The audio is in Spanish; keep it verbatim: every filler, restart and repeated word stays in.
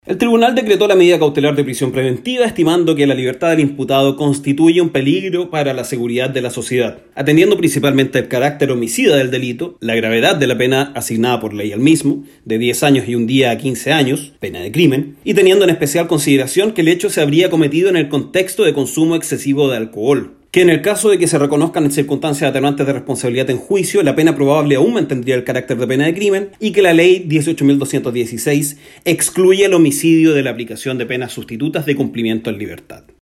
El tribunal decretó la medida cautelar de prisión preventiva, estimando que la libertad del imputado constituye un peligro para la seguridad de la sociedad, atendiendo principalmente el carácter homicida del delito, la gravedad de la pena asignada por ley al mismo, de diez años y un día a quince años, pena de crimen, y teniendo en especial consideración que el hecho se habría cometido en el contexto de consumo excesivo de alcohol, que en el caso de que se reconozcan circunstancias atenuantes de responsabilidad en juicio, la pena probable aún mantendría el carácter de pena de crimen y que la ley dieciocho mil doscientos dieciséis excluye el homicidio de la aplicación de penas sustitutas de cumplimiento en libertad.